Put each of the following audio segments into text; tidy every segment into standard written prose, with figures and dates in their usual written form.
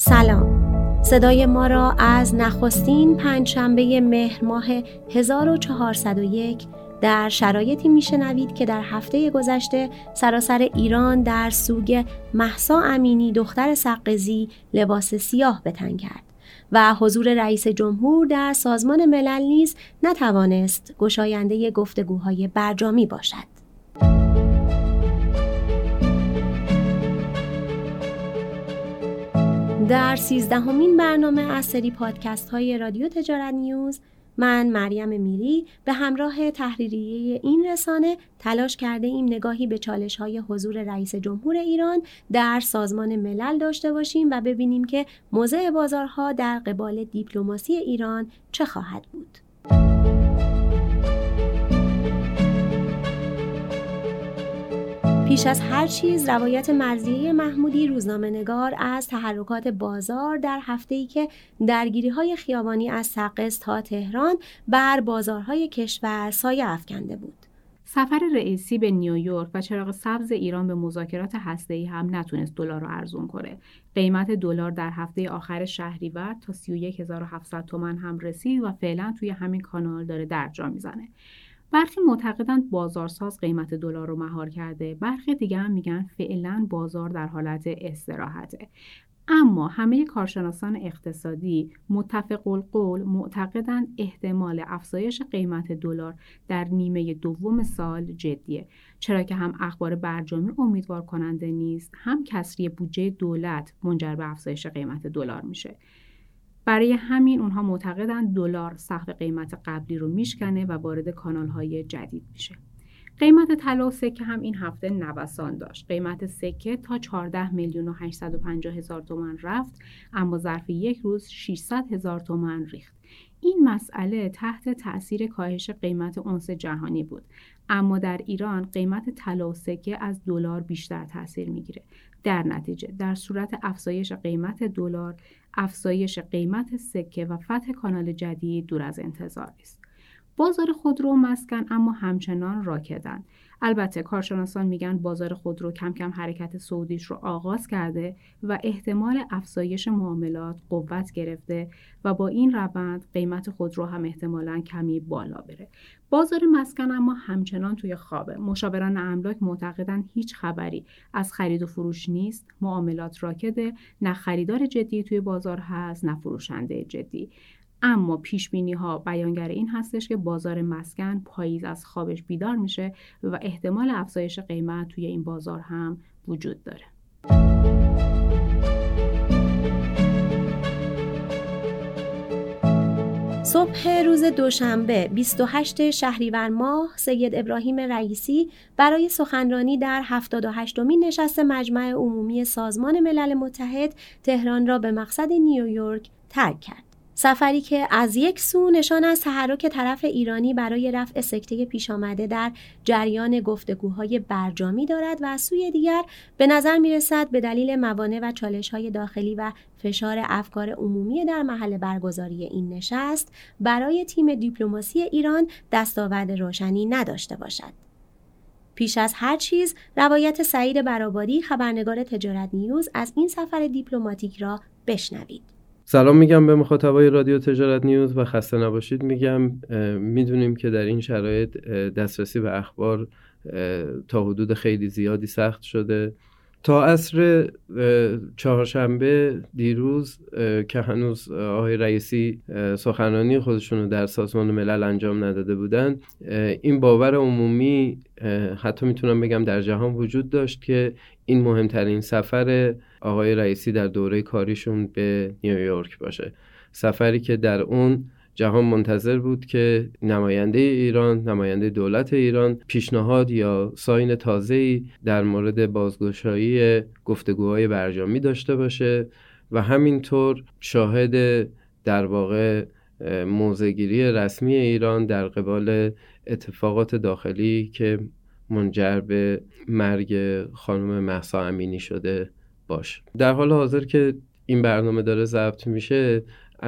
سلام. صدای ما را از نخستین پنجشنبه مهر ماه 1401 در شرایطی میشنوید که در هفته گذشته سراسر ایران در سوگ مهسا امینی دختر سقزی لباس سیاه به تن کرد و حضور رئیس جمهور در سازمان ملل نیز نتوانست گشاینده گفتگوهای برجامی باشد. در 13مین برنامه از سری پادکست های رادیو تجارت نیوز، من مریم میری به همراه تحریریه این رسانه تلاش کرده ایم نگاهی به چالش های حضور رئیس جمهور ایران در سازمان ملل داشته باشیم و ببینیم که موضع بازارها در قبال دیپلماسی ایران چه خواهد بود. پیش از هر چیز روایت مرضیه محمودی روزنامه‌نگار از تحرکات بازار در هفته‌ای که درگیری‌های خیابانی از سقز تا تهران بر بازارهای کشور سایه افکنده بود. سفر رئیسی به نیویورک و چراغ سبز ایران به مذاکرات هسته‌ای هم نتونست دلار رو ارزون کنه. قیمت دلار در هفته آخر شهریور تا 31700 تومان هم رسید و فعلا توی همین کانال داره درجا میزنه. برخی معتقدند بازارساز قیمت دلار رو مهار کرده، برخی دیگه هم میگن فعلا بازار در حالت استراحته. اما همه کارشناسان اقتصادی متفق القول معتقدند احتمال افزایش قیمت دلار در نیمه دوم سال جدیه، چرا که هم اخبار برجامی امیدوار کننده نیست، هم کسری بودجه دولت منجر به افزایش قیمت دلار میشه. برای همین اونها معتقدند دلار سقف قیمت قبلی رو میشکنه و وارد کانال‌های جدید میشه. قیمت طلا و سکه هم این هفته نوسان داشت. قیمت سکه تا 14,850,000 تومان رفت، اما ظرف یک روز 600,000 تومان ریخت. این مسئله تحت تأثیر کاهش قیمت اونس جهانی بود، اما در ایران قیمت طلا و سکه از دلار بیشتر تأثیر میگیره. در نتیجه در صورت افزایش قیمت دلار، افزایش قیمت سکه و فتح کانال جدید دور از انتظار است. بازار خودرو و مسکن اما همچنان راکدن. البته کارشناسان میگن بازار خودرو کم کم حرکت صعودیش رو آغاز کرده و احتمال افزایش معاملات قوت گرفته و با این روند قیمت خودرو هم احتمالاً کمی بالا بره. بازار مسکن اما همچنان توی خوابه. مشاوران املاک معتقدن هیچ خبری از خرید و فروش نیست، معاملات راکده، نه خریدار جدی توی بازار هست نه فروشنده جدی. اما پیشبینی‌ها بیانگر این هستش که بازار مسکن پاییز از خوابش بیدار میشه و احتمال افزایش قیمت توی این بازار هم وجود داره. صبح روز دوشنبه 28 شهریور ماه سید ابراهیم رئیسی برای سخنرانی در 78مین نشست مجمع عمومی سازمان ملل متحد تهران را به مقصد نیویورک ترک کرد. سفری که از یک سو نشان از تحرک طرف ایرانی برای رفع سکته پیش آمده در جریان گفتگوهای برجامی دارد و از سوی دیگر به نظر می رسد به دلیل موانع و چالش‌های داخلی و فشار افکار عمومی در محل برگزاری این نشست برای تیم دیپلماسی ایران دستاورد روشنی نداشته باشد. پیش از هر چیز روایت سعید برابری خبرنگار تجارت نیوز از این سفر دیپلماتیک را بشنوید. سلام میگم به مخاطبای رادیو تجارت نیوز و خسته نباشید میگم. میدونیم که در این شرایط دسترسی به اخبار تا حدود خیلی زیادی سخت شده. تا عصر چهارشنبه دیروز که هنوز آقای رئیسی سخنرانی خودشون رو در سازمان ملل انجام نداده بودن، این باور عمومی حتی میتونم بگم در جهان وجود داشت که این مهمترین سفر آقای رئیسی در دوره کاریشون به نیویورک باشه. سفری که در اون جهان منتظر بود که نماینده ایران، نماینده دولت ایران پیشنهاد یا ساین تازه‌ای در مورد بازگشایی گفتگوهای برجامی داشته باشه و همینطور شاهد در واقع موضع‌گیری رسمی ایران در قبال اتفاقات داخلی که منجر به مرگ خانم مهسا امینی شده باشه. در حال حاضر که این برنامه داره ضبط میشه،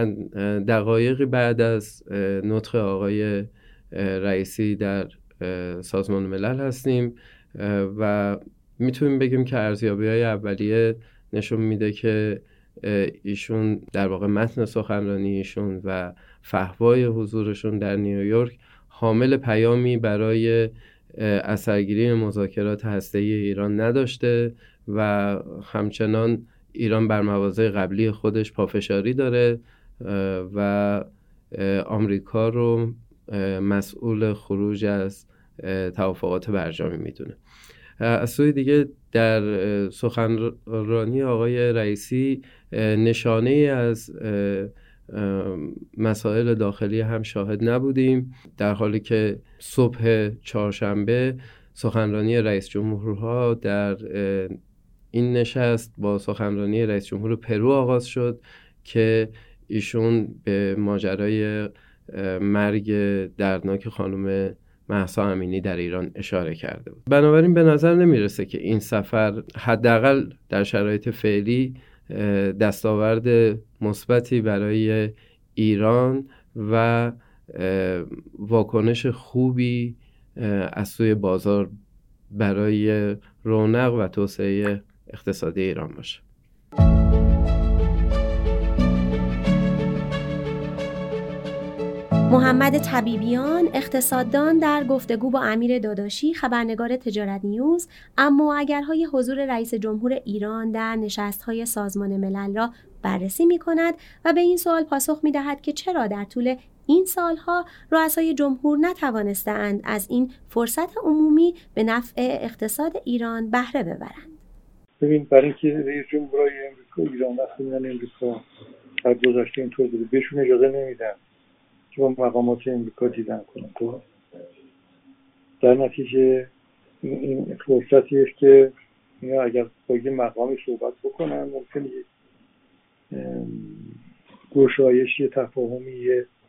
دقایقی بعد از نطق آقای رئیسی در سازمان ملل هستیم و میتونیم بگیم که ارزیابی‌های اولیه نشون میده که ایشون در واقع متن سخنرانی ایشون و فحوای حضورشون در نیویورک حامل پیامی برای اثرگیری مذاکرات هسته‌ای ایران نداشته و همچنان ایران بر مواضع قبلی خودش پافشاری داره و آمریکا رو مسئول خروج از توافقات برجامی میدونه. از سوی دیگه در سخنرانی آقای رئیسی نشانه از مسائل داخلی هم شاهد نبودیم، در حالی که صبح چهارشنبه سخنرانی رئیس جمهورها در این نشست با سخنرانی رئیس جمهور پرو آغاز شد که ایشون به ماجرای مرگ دردناک خانم مهسا امینی در ایران اشاره کرده بود. بنابراین به نظر نمیرسه که این سفر حداقل در شرایط فعلی دستاورد مثبتی برای ایران و واکنش خوبی از سوی بازار برای رونق و توسعه اقتصادی ایران باشه. محمد طبیبیان، اقتصاددان، در گفتگو با امیر داداشی، خبرنگار تجارت نیوز، اما اگرهای حضور رئیس جمهور ایران در نشست‌های سازمان ملل را بررسی می‌کند و به این سوال پاسخ می‌دهد که چرا در طول این سالها رؤسای جمهور نتوانستند از این فرصت عمومی به نفع اقتصاد ایران بهره ببرند. ببین، برای اینکه رئیس جمهورهای امریکا ایران وقتی میان امریکا در گذشته اینطور بوده، بهشون اجازه نمیدن که با مقامات امریکا دیدن کنن. تو در نتیجه این فرصتیه که اینا اگر با یه مقامی صحبت بکنن ممکنه گشایشی، تفاهمی،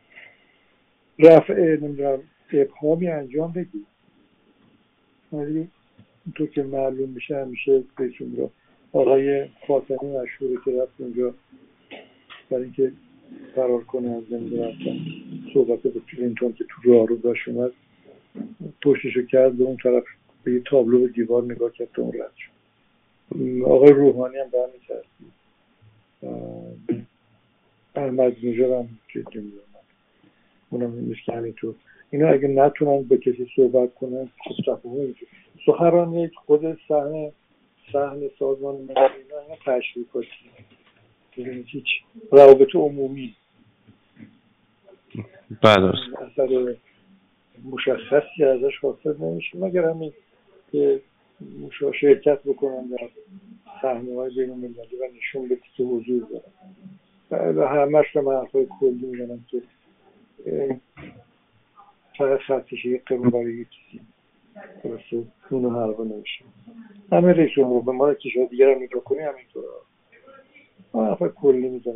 رفع ابهامی انجام بگیر. ولی اینطور که معلوم میشه همیشه بهشون را آقای خاتمی مشهوره که رفت اونجا برای اینکه فرار کنه از زنده رفتن صحبت با کلینتون که تو راه رو داشت اومد پشتشو کرد به اون طرف به یه تابلو به دیوار نگاه کرد تا اون رد شد. آقای روحانی هم برمی ترسید، احمد نژاد هم جدی می‌اومد، اونم نیست که همینطور. اینا اگه نتونن به کسی صحبت کنن خب تفاهم میشه. سخنرانی خود صحن سازمان ملل اینا تشریفاتی، هیچ روابط عمومی اثر مشخصی ازش حاصل نمیشه مگر همین که شرکت بکنن در صحنه‌های بین‌المللی و نشون بده که حضور دارن و همش رو حرفای کلی میزنن که فقط خطش یک قرون برای یک کسی درسته اونو حرفا نمیشه. همه رئیس جمهور به ما کشور دیگر هم نگاه کنی همینطور حرفای کلی میزنن.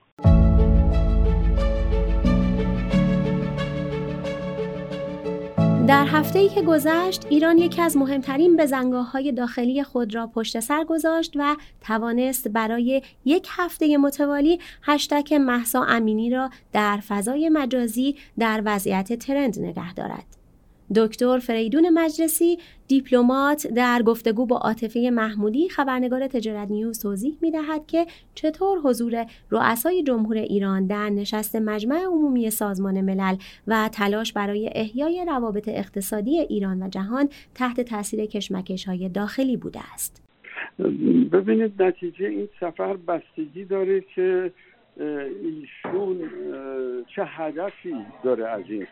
در هفته‌ای که گذشت، ایران یکی از مهمترین بزنگاه‌های داخلی خود را پشت سر گذاشت و توانست برای یک هفته متوالی هشتگ مهسا امینی را در فضای مجازی در وضعیت ترند نگه دارد. دکتر فریدون مجلسی، دیپلمات، در گفتگو با عاطفه محمودی، خبرنگار تجارت نیوز، توضیح می‌دهد که چطور حضور رؤسای جمهور ایران در نشست مجمع عمومی سازمان ملل و تلاش برای احیای روابط اقتصادی ایران و جهان تحت تاثیر کشمکش‌های داخلی بوده است. ببینید نتیجه این سفر بستگی داره که ایشون چه هدفی داره از این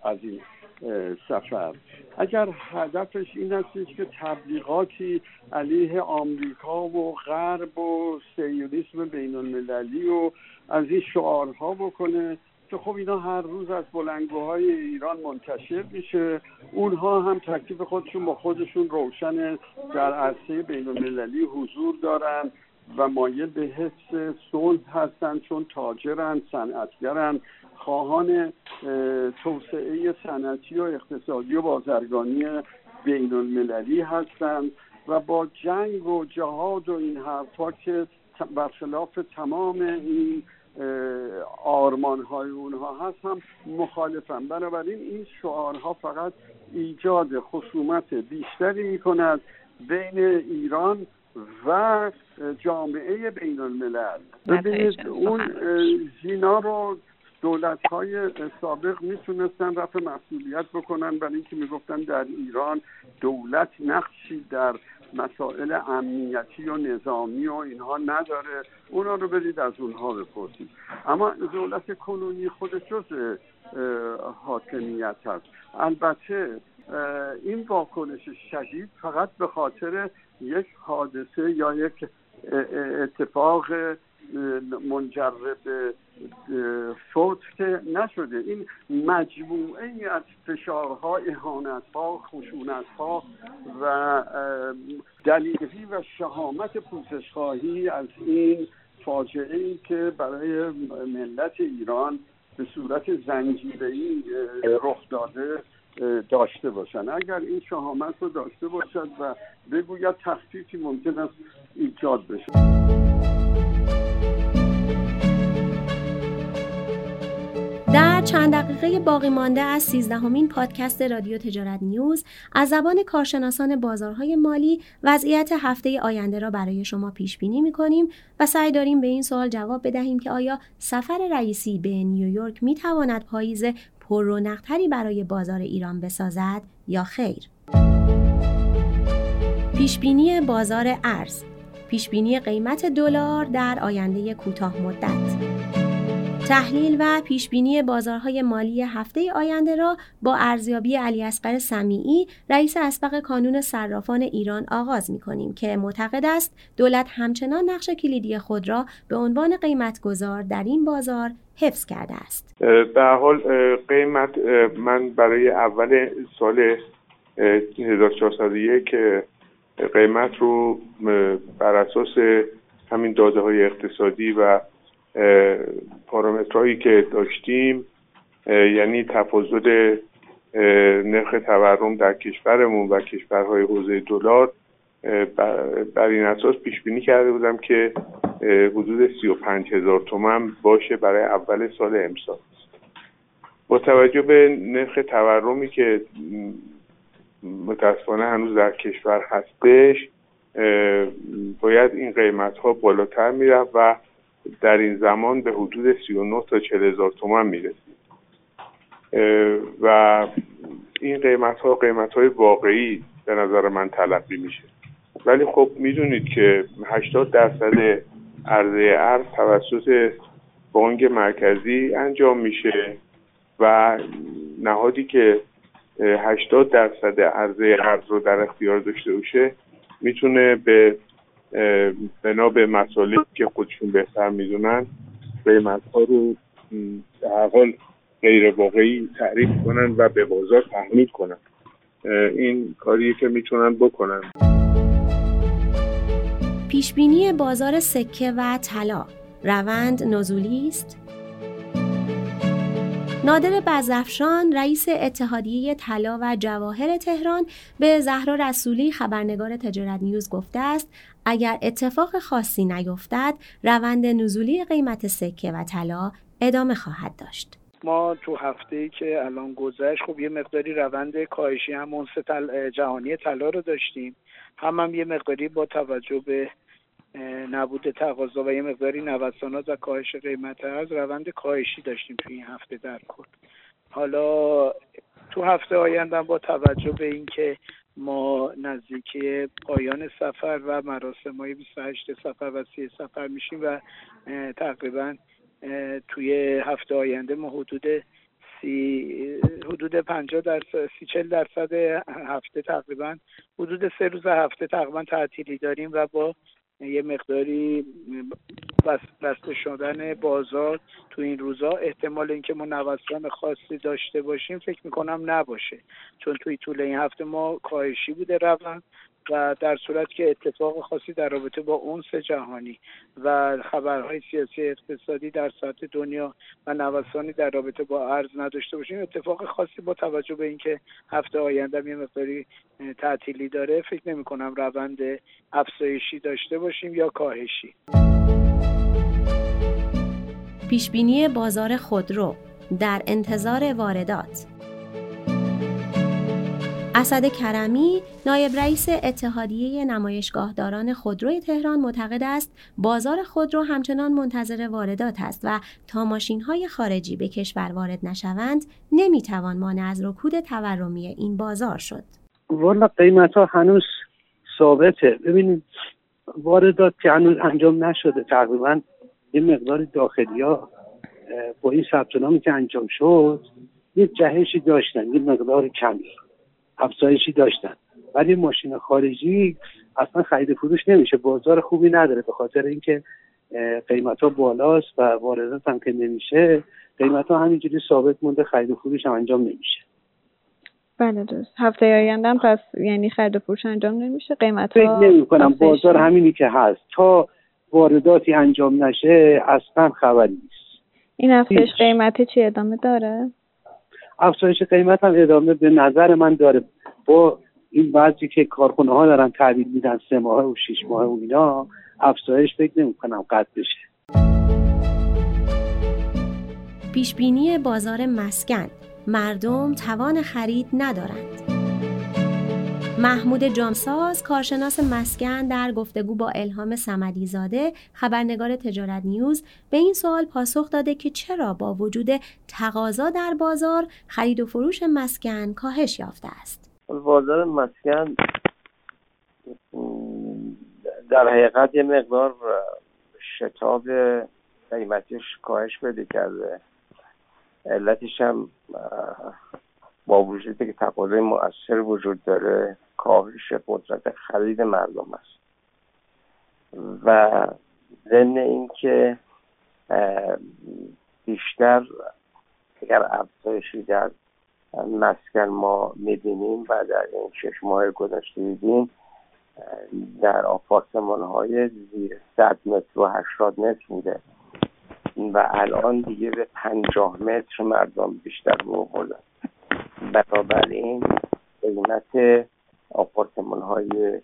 سفر. اگر هدفش این است که تبلیغاتی علیه آمریکا و غرب و سیونیسم بین المللی و از این شعارها بکنه که خب اینا هر روز از بلندگوهای ایران منتشر میشه، اونها هم تکلیف خودشون با خودشون روشن، در عرصه بین المللی حضور دارن و مایل به حفظ صلح هستن، چون تاجرن، صنعتگرن، خواهان توسعه صنعتی و اقتصادی و بازرگانی بین المللی هستند و با جنگ و جهاد و این حرفا که برخلاف تمام این آرمان‌های اونها هست هم مخالفن. بنابراین این شعارها فقط ایجاد خصومت بیشتری می‌کند بین ایران و جامعه بین الملل. ببینید اون اینا رو دولت‌های سابق میتونستن رفع مسئولیت بکنن، برای اینکه میگفتن در ایران دولت نقشی در مسائل امنیتی و نظامی و اینها نداره، اونا رو برید از اونها بپرسید. اما دولت کنونی خود جز حاکمیت هست. البته این واکنش شدید فقط به خاطر یک حادثه یا یک اتفاق منجر به فوت که نشده، این مجموعه ای از فشارها، اهانتها، خشونتها و دلیری و شهامت پوزشخواهی از این فاجعه ای که برای ملت ایران به صورت زنجیره‌ای رخ داده داشته باشن. اگر این شهامت رو داشته باشد و بگوید تخفیفی ممکن است ایجاد بشه. در چند دقیقه باقی مانده از 13مین پادکست رادیو تجارت نیوز از زبان کارشناسان بازارهای مالی وضعیت هفته آینده را برای شما پیش بینی می‌کنیم و سعی داریم به این سوال جواب بدهیم که آیا سفر رئیسی به نیویورک می‌تواند پاییز پررونق‌تری برای بازار ایران بسازد یا خیر؟ پیشبینی بازار ارز، پیشبینی قیمت دلار در آینده کوتاه مدت. تحلیل و پیشبینی بازارهای مالی هفته آینده را با ارزیابی علیاصغر سمیعی، رئیس اسبق کانون صرافان ایران آغاز می‌کنیم که معتقد است دولت همچنان نقش کلیدی خود را به عنوان قیمت‌گذار در این بازار حفظ کرده است. به هر حال قیمت، من برای اول سال 1401 قیمت رو بر اساس همین داده‌های اقتصادی و پارامترهایی که داشتیم، یعنی تفاضل نرخ تورم در کشورمون و کشورهای حوزه دلار، بر این اساس پیش بینی کرده بودم که حدود 35,000 تومان باشه برای اول سال امسال. با توجه به نرخ تورمی که متاسفانه هنوز در کشور هستش، باید این قیمت ها بالاتر میرفت و در این زمان به حدود 39 تا 40,000 تومان میرسید و این قیمت های واقعی به نظر من تلقی میشه. ولی خب میدونید که 80% عرضه ارز توسط بانک مرکزی انجام میشه و نهادی که 80% عرضه ارز رو در اختیار داشته باشه میتونه بنا به مسائلی که خودشون بهتر میدونن قیمت‌ها رو در هر حال غیر واقعی تعریف کنن و به بازار تحمیل کنن. این کاریه که میتونن بکنن. پیشبینی بازار سکه و طلا، روند نزولی است؟ نادر بزرافشان، رئیس اتحادیه طلا و جواهر تهران، به زهرا رسولی خبرنگار تجارت نیوز گفته است اگر اتفاق خاصی نیفتد روند نزولی قیمت سکه و طلا ادامه خواهد داشت. ما تو هفته‌ای که الان گذشت خب یه مقداری روند کاهشی هم اونس جهانی طلا رو داشتیم، هم یه مقداری با توجه به نبود تقاضا و یه مقداری نوسانات و کاهش قیمت ارز روند کاهشی داشتیم تو این هفته در کل. حالا تو هفته آینده با توجه به اینکه ما نزدیکی پایان سفر و مراسم‌های 28 سفر و 30 سفر میشیم و تقریبا توی هفته آینده ما حدود 40% هفته تقریبا حدود 3 روز هفته تقریبا تعطیلی داریم و با یه مقداری بسته شدن بازار تو این روزا احتمال اینکه ما نوسان خاصی داشته باشیم فکر میکنم نباشه، چون توی طول این هفته ما کاهشی بوده روند و در صورت که اتفاق خاصی در رابطه با اونس جهانی و خبرهای سیاسی اقتصادی در سطح دنیا و نوسانی در رابطه با ارز نداشته باشیم، اتفاق خاصی با توجه به اینکه هفته آینده یه مقداری تعطیلی داره فکر نمی کنم روند افزایشی داشته باشیم یا کاهشی. پیشبینی بازار خودرو در انتظار واردات. اسد کرمی، نایب رئیس اتحادیه نمایشگاهداران خودروی تهران معتقد است بازار خودرو همچنان منتظر واردات است و تا ماشین‌های خارجی به کشور وارد نشوند نمیتوان مانع از رکود تورمی این بازار شد. والا قیمت‌ها هنوز ثابته. ببینید واردات که هنوز انجام نشده، تقریبا یه مقدار داخلی‌ها با این ثبت نامی که انجام شد یه جهشی داشتن، یه مقدار کمی افزایشی داشتن، ولی ماشین خارجی اصلا خرید فروش نمیشه، بازار خوبی نداره به خاطر اینکه قیمت‌ها بالاست و واردات هم که نمیشه، قیمت‌ها همینجوری ثابت مونده، خرید فروش هم انجام نمیشه. بله درست. هفته آینده هم پس یعنی خرید و فروش انجام نمیشه، قیمت‌ها فکر نمی‌کنم، بازار همینی که هست تا وارداتی انجام نشه اصلا خبری نیست. این افزایش قیمتی چی ادامه داره؟ افزایش قیمت هم ادامه به نظر من داره. با این وضعی که کارخونه‌ها دارن تحویل میدن 3 ماه و 6 ماه و اینا، افزایش فکر نمی‌کنم قطع بشه. پیشبینی بازار مسکن، مردم توان خرید ندارند. محمود جامساز، کارشناس مسکن، در گفتگو با الهام صمدی‌زاده، خبرنگار تجارت نیوز، به این سوال پاسخ داده که چرا با وجود تقاضا در بازار خرید و فروش مسکن کاهش یافته است. بازار مسکن در حقیقت یه مقدار شتاب قیمتش کاهش پیدا کرده. علتش هم با وجودی که تقاضای مؤثر وجود داره، کاهش قدرت خرید مردم است و ضمن این که بیشتر اگر افزایشی در مسکن ما می‌بینیم و در این 6 ماه گذشته دیدیم، در آپارتمان‌های زیر 100 متر و 80 متر بوده و الان دیگه به 50 متر مردم بیشتر رو بردن. بنابراین قیمت آپارتمان‌های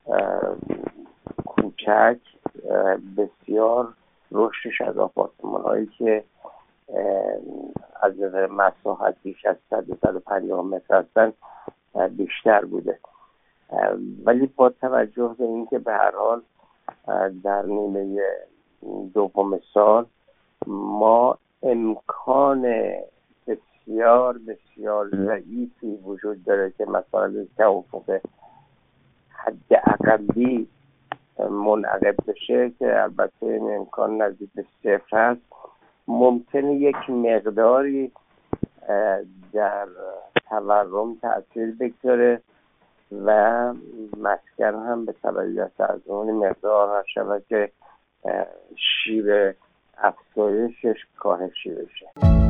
کوچک بسیار رشدش از آپارتمان‌هایی که از نظر مساحت بیش از 150 متر هستن بیشتر بوده. ولی با توجه به اینکه به هر حال در نیمه دوم سال ما امکان بسیار بسیار ضعیفی وجود داره که مثلا توافق حد اقلی منعقد بشه، که البته این امکان نزدیک به 0 هست، ممکنه یک مقداری در تورم تأثیر بگذاره و مسکن هم به تبعیت از اون مقدار شود که شیب افزایشش کاهشی بشه.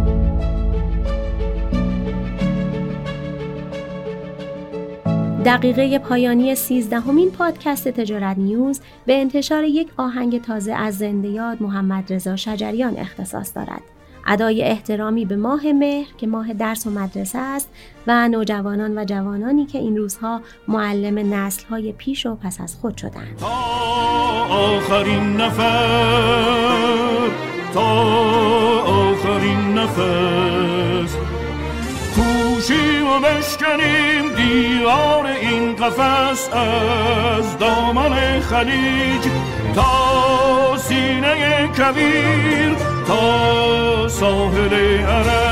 دقیقه پایانی 13مین پادکست تجارت نیوز به انتشار یک آهنگ تازه از زنده یاد محمد رضا شجریان اختصاص دارد. ادای احترامی به ماه مهر که ماه درس و مدرسه است و نوجوانان و جوانانی که این روزها معلم نسل‌های پیش و پس از خود شدند. تا آخرین نفر، تا آخرین نفس کوشیم و بشکنیم دیوار این قفس، از دامن خلیج تا سینه کویر، تا ساحل عرب.